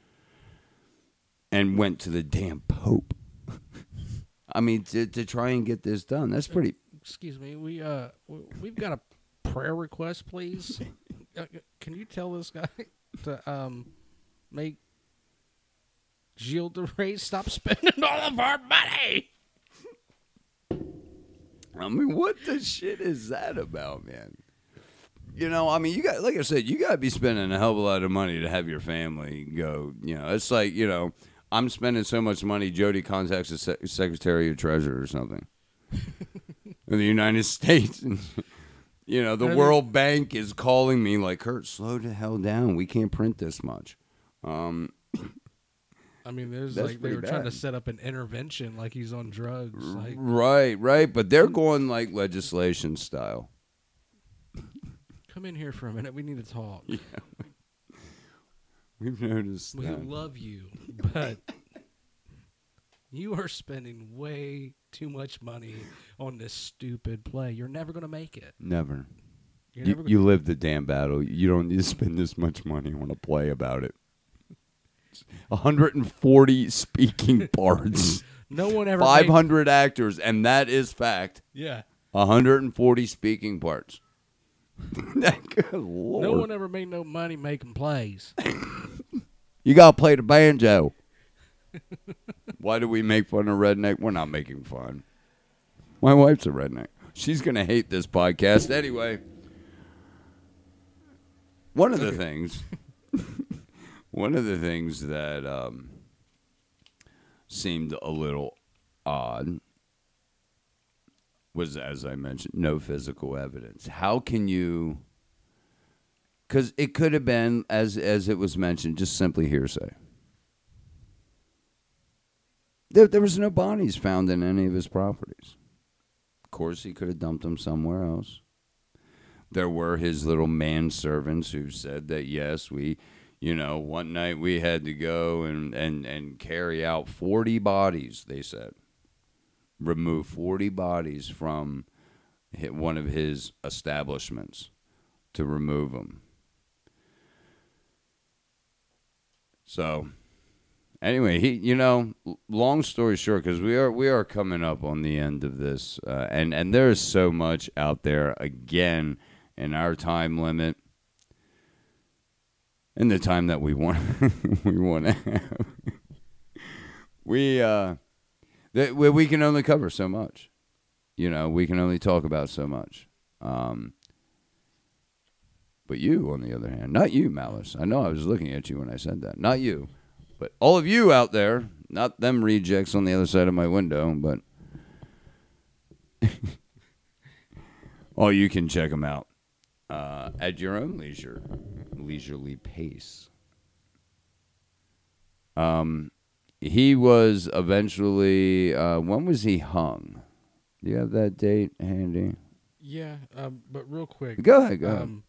And went to the damn Pope. I mean, to, to try and get this done. That's pretty... Excuse me, we uh w- we've got a prayer request, please. uh, can you tell this guy to um make Gilles de Rais stop spending all of our money? I mean, what the shit is that about, man? You know, I mean, you got, like I said, you got to be spending a hell of a lot of money to have your family go, you know, it's like, you know, I'm spending so much money, Jody contacts the Se- Secretary of Treasury or something. In the United States. And, you know, the World Bank is calling me like, Kurt, slow the hell down. We can't print this much. Um, I mean, there's That's like they pretty were trying to bad. set up an intervention like he's on drugs. Like, right, right. But they're going like legislation style. come in here for a minute. We need to talk. Yeah. We've noticed We that. love you, but you are spending way too much money on this stupid play. You're never going to make it. Never. You're You, never you live the damn battle. You don't need to spend this much money on a play about it. one hundred forty speaking parts. No one ever five made, hundred actors, and that is fact. yeah. one hundred forty speaking parts. Good Lord. No one ever made no money making plays. You got to play the banjo. Why do we make fun of redneck? We're not making fun. My wife's a redneck. She's going to hate this podcast anyway. One of the things, one of the things that um, seemed a little odd was, as I mentioned, no physical evidence. How can you? Because it could have been, as as it was mentioned, just simply hearsay. There, there was no bodies found in any of his properties. Of course, he could have dumped them somewhere else. There were his little manservants who said that, yes, we, you know, one night we had to go and, and, and carry out forty bodies, they said. Remove forty bodies from one of his establishments to remove them. So, anyway, he, you know, long story short, because we are we are coming up on the end of this, uh, and and there is so much out there again in our time limit, in the time that we want we want to have. we uh, that we, we can only cover so much, you know. We can only talk about so much. Um, But you, on the other hand, not you, Malice. I know I was looking at you when I said that. Not you. But all of you out there, not them rejects on the other side of my window, but oh, you can check them out uh, at your own leisure, leisurely pace. Um, he was eventually, uh, when was he hung? Do you have that date handy? Yeah, um, but real quick. Go ahead, go ahead. Um,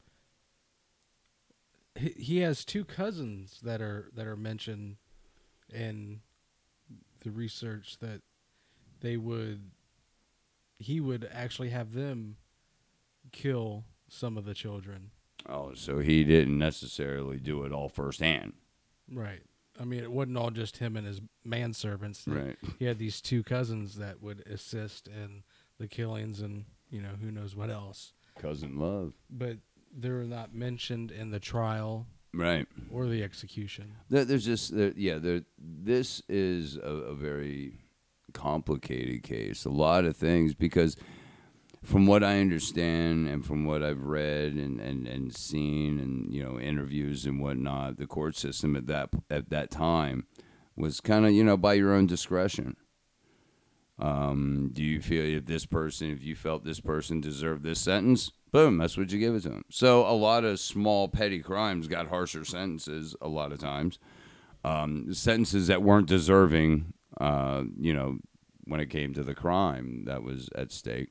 he, he has two cousins that are that are mentioned in the research that they would he would actually have them kill some of the children. Oh, so he didn't necessarily do it all firsthand. Right. I mean, it wasn't all just him and his manservants. Right. He had these two cousins that would assist in the killings and, you know, who knows what else. Cousin love. But they're not mentioned in the trial, right, or the execution. There, there's just there, yeah. There, this is a, a very complicated case. A lot of things because, from what I understand and from what I've read and, and, and seen and you know interviews and whatnot, the court system at that at that time was kind of you know by your own discretion. Um, do you feel if this person, if you felt this person deserved this sentence? Boom, that's what you give it to them. So a lot of small petty crimes got harsher sentences a lot of times. Um, sentences that weren't deserving, uh, you know, when it came to the crime that was at stake.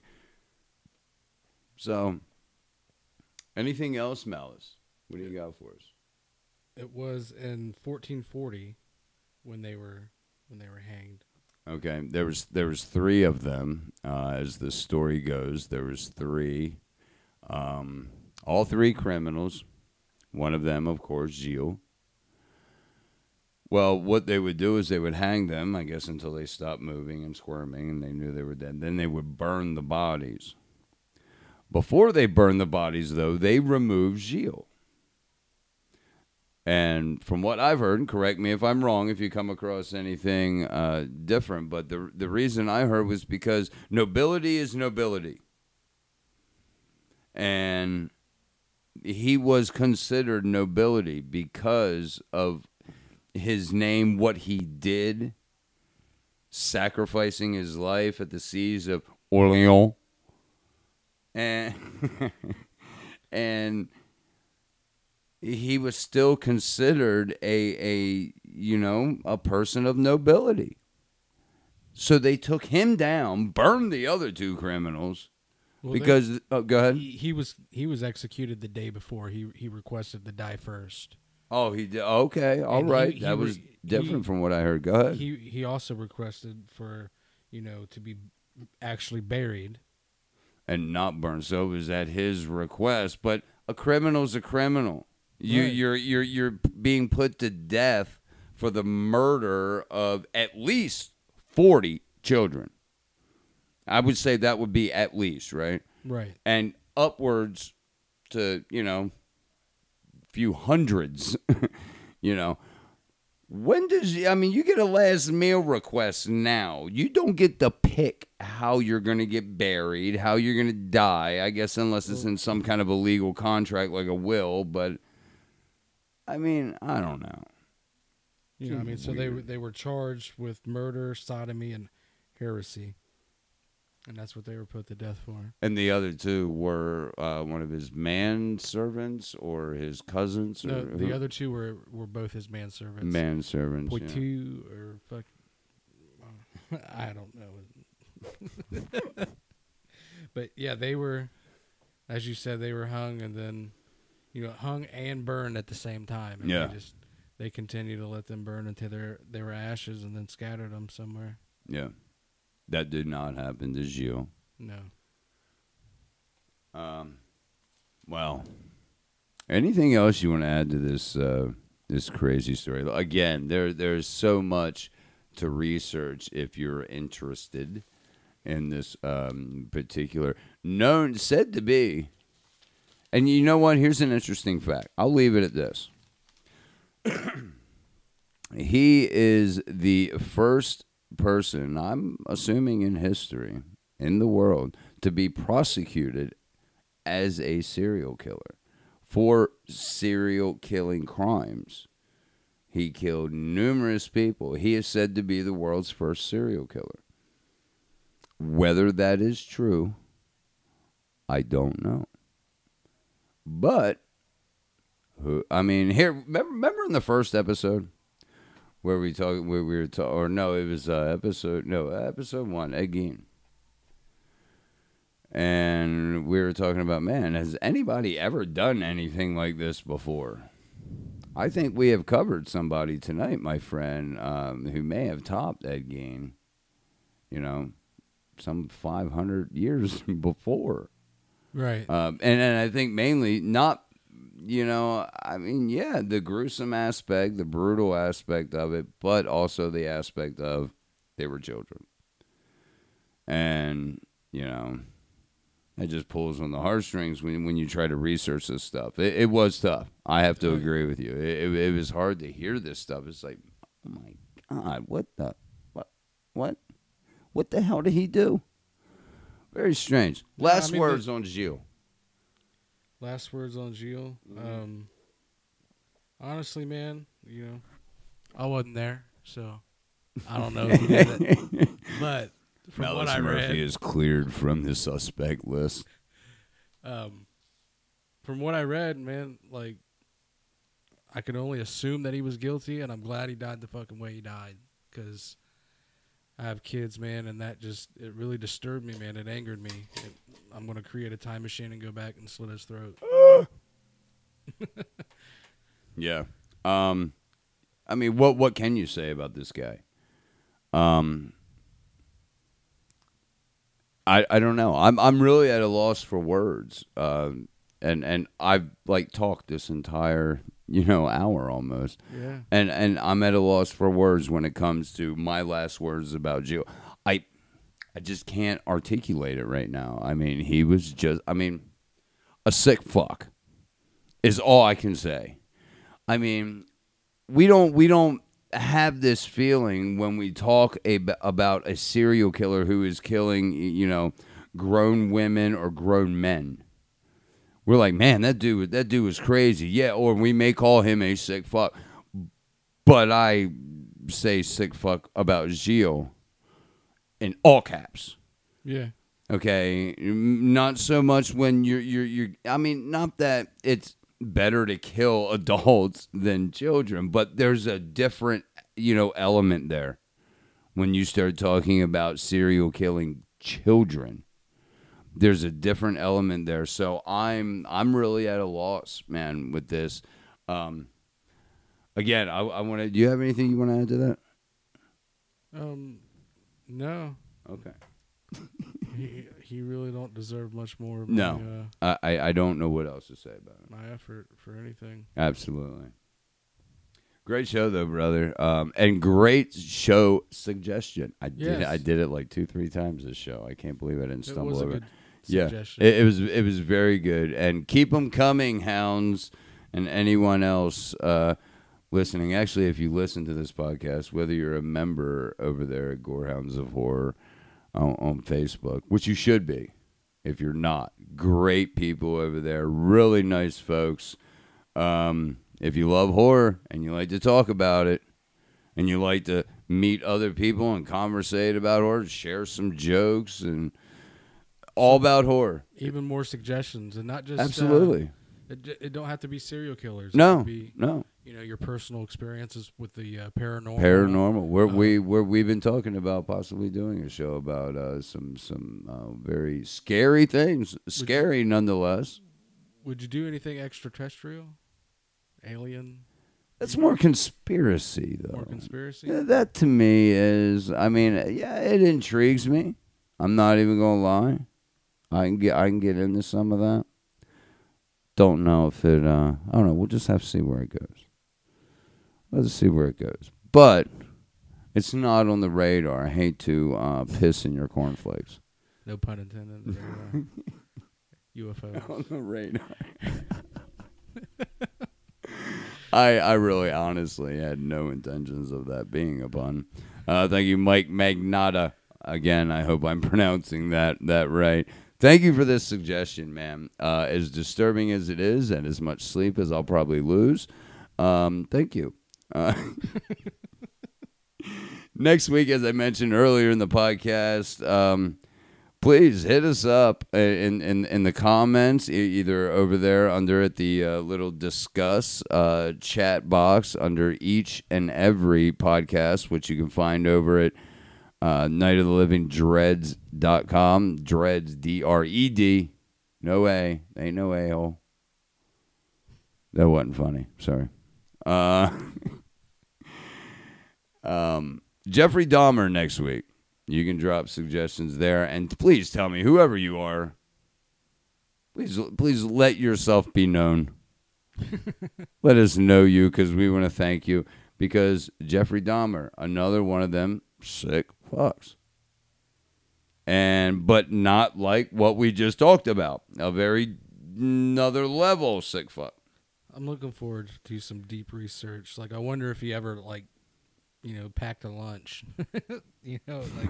So, anything else, Malice? What do you got for us? It was in fourteen forty when they were when they were hanged. Okay, there was there was three of them. Uh, as the story goes, there was three. Um, all three criminals. One of them, of course, Gilles. Well, what they would do is they would hang them, I guess, until they stopped moving and squirming and they knew they were dead. Then they would burn the bodies. Before they burned the bodies, though, they removed Gilles. And from what I've heard, and correct me if I'm wrong if you come across anything uh, different, but the the reason I heard was because nobility is nobility. And he was considered nobility because of his name, what he did, sacrificing his life at the seas of Orleans. And, and he was still considered a, a, you know, a person of nobility. So they took him down, burned the other two criminals. Well, because they, oh, go ahead. He, he was he was executed the day before. He he requested to die first. Oh, he did. Okay, all and right. He, he, that was he, different he, from what I heard. Go ahead. He he also requested for you know to be actually buried and not burned. So it was at his request. But a criminal's a criminal. You right. you're you're you're being put to death for the murder of at least forty children. I would say that would be at least, right? Right. And upwards to, you know, few hundreds, you know. When does, I mean, you get a last meal request now. You don't get to pick how you're going to get buried, how you're going to die, I guess, unless it's in some kind of a legal contract like a will. But, I mean, I don't know. You know, I mean, so they were- they were charged with murder, sodomy, and heresy. And that's what they were put to death for. And the other two were uh, one of his manservants or his cousins? Or No, the who? other two were, were both his manservants. Manservants, yeah. Poitou or fuck, I don't know. But yeah, they were, as you said, they were hung and then, you know, hung and burned at the same time. And Yeah. They just they continued to let them burn until they they were ashes and then scattered them somewhere. Yeah. That did not happen to Gilles. No. Um, well, anything else you want to add to this uh, this crazy story? Again, there there's so much to research if you're interested in this um, particular known said to be. And you know what? Here's an interesting fact. I'll leave it at this. He is the first person, I'm assuming in history, in the world, to be prosecuted as a serial killer for serial killing crimes. He killed numerous people. He is said to be the world's first serial killer. Whether that is true, I don't know. But, who, I mean, here, remember, remember in the first episode? Where we talk, where we were talking, or no, it was uh, episode, no, episode one, Ed Gein. And we were talking about, man, has anybody ever done anything like this before? I think we have covered somebody tonight, my friend, um, who may have topped Ed Gein, you know, some five hundred years before. Right. Um, and, and I think mainly not, you know, I mean, yeah, the gruesome aspect, the brutal aspect of it, but also the aspect of they were children. And, you know, it just pulls on the heartstrings when when you try to research this stuff. It, it was tough. I have to agree with you. It, it, it was hard to hear this stuff. It's like, oh, my God, what the, what, what, what the hell did he do? Very strange. No, Last I mean, words the- on Gilles. Last words on Gilles. Um, honestly, man, you know, I wasn't there, so I don't know if he did it. But from Mellis what I Murphy read, is cleared from the suspect list. um, from what I read, man, like I could only assume that he was guilty, and I'm glad he died the fucking way he died, because I have kids, man, and that just it really disturbed me, man. It angered me. It, I'm gonna create a time machine and go back and slit his throat. Yeah. Um, I mean, what what can you say about this guy? Um, I I don't know. I'm I'm really at a loss for words. Um, and and I've like talked this entire you know hour almost. Yeah. And and I'm at a loss for words when it comes to my last words about Gilles. I I just can't articulate it right now. I mean, he was just, I mean, a sick fuck is all I can say. I mean, we don't we don't have this feeling when we talk a, about a serial killer who is killing, you know, grown women or grown men. We're like, man, that dude, that dude was crazy. Yeah, or we may call him a sick fuck. But I say sick fuck about Gilles in all caps. Yeah. Okay, not so much when you're you're you're. I mean, not that it's better to kill adults than children, but there's a different, you know, element there when you start talking about serial killing children. There's a different element there, so I'm I'm really at a loss, man, with this. Um, again, I, I want to. Do you have anything you want to add to that? Um, no. Okay. he he really don't deserve much more of No. my, uh, I, I I don't know what else to say about it. my effort for anything. Absolutely. Great show though, brother. Um, and great show suggestion. I did. Yes. I did it like two, three times this show. I can't believe I didn't It stumble was a over. good Yeah, suggestion. it, it was. It was very good. And keep them coming, hounds, and anyone else uh, listening. Actually, if you listen to this podcast, whether you're a member over there at Gorehounds of Horror on, on Facebook, which you should be, if you're not, great people over there, really nice folks. Um, if you love horror and you like to talk about it, and you like to meet other people and conversate about horror, share some jokes and all about horror. Even more suggestions, and not just Absolutely. Uh, it, it don't have to be serial killers. No, it could be, no. you know, your personal experiences with the uh, paranormal. Paranormal. Where Uh, we where we've been talking about possibly doing a show about uh, some some uh, very scary things. Scary nonetheless. Would you do anything extraterrestrial, alien, That's more conspiracy though. more conspiracy? Yeah, that to me is, I mean, yeah, it intrigues me. I'm not even gonna lie. I can get I can get into some of that. Don't know if it. Uh, I don't know. We'll just have to see where it goes. Let's see where it goes. But it's not on the radar. I hate to uh, piss in your cornflakes. No pun intended. There, uh, U F Os. On the radar. I I really honestly had no intentions of that being a pun. Uh, thank you, Mike Magnata. Again, I hope I'm pronouncing that that right. Thank you for this suggestion, man. Uh, as disturbing as it is, and as much sleep as I'll probably lose, um, thank you. Uh, next week, as I mentioned earlier in the podcast, um, please hit us up in in, in the comments, e- either over there under at the uh, little discuss uh, chat box under each and every podcast, which you can find over at uh, night of the living dreads dot com. Dreads, D R E D. No A. Ain't no A-hole. That wasn't funny. Sorry. Uh, um, Jeffrey Dahmer next week. You can drop suggestions there, and please tell me, whoever you are, please, please let yourself be known. Let us know you, because we want to thank you. Because Jeffrey Dahmer, another one of them sick fucks, and but not like what we just talked about. A very another level sick fuck. I'm looking forward to some deep research. Like, I wonder if he ever, like, you know, packed a lunch. you know, like,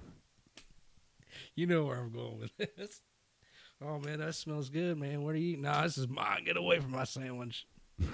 you know where I'm going with this. Oh, man, that smells good, man. What are you eating? Nah, this is mine. Get away from my sandwich.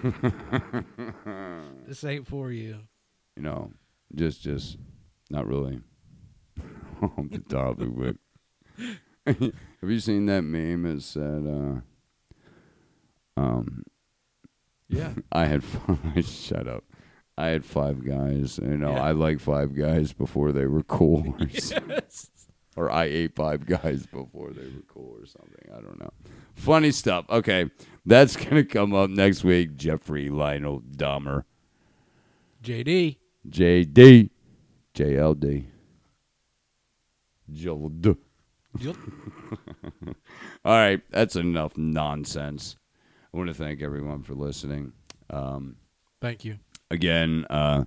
This ain't for you. You know, just, just not really on the topic, but have you seen that meme that said, uh, um, Yeah. I had five, shut up. I had five guys. You know, Yeah. I like five guys before they were cool. Or, something. Yes. Or I ate five guys before they were cool or something. I don't know. Funny stuff. Okay, that's going to come up next week. Jeffrey Lionel Dahmer. J D. J D. J L D. Joel D. All right, that's enough nonsense. I want to thank everyone for listening. Um, Thank you. again, uh,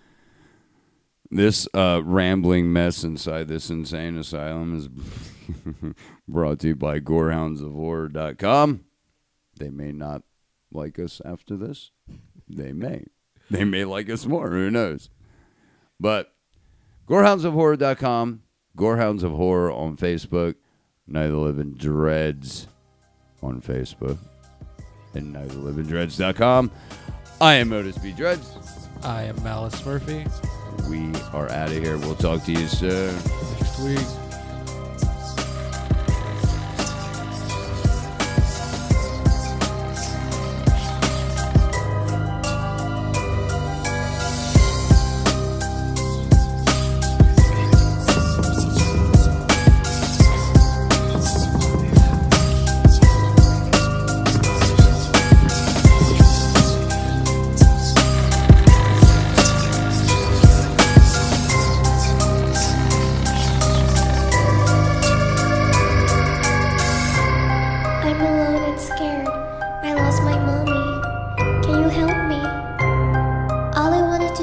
this uh, rambling mess inside this insane asylum is brought to you by gorehounds of horror dot com. They may not like us after this. They may. They may like us more. Who knows? But gorehounds of horror dot com, Gorehounds of Horror on Facebook, Night of the Living Dreads on Facebook, and night of the living dreads dot com. I am Otis B. Dreads. I am Malice Murphy. We are out of here. We'll talk to you soon. Next week.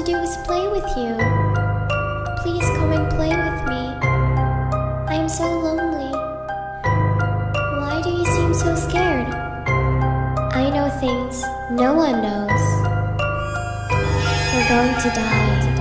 to do is play with you. Please come and play with me. I am so lonely. Why do you seem so scared? I know things no one knows. We're going to die.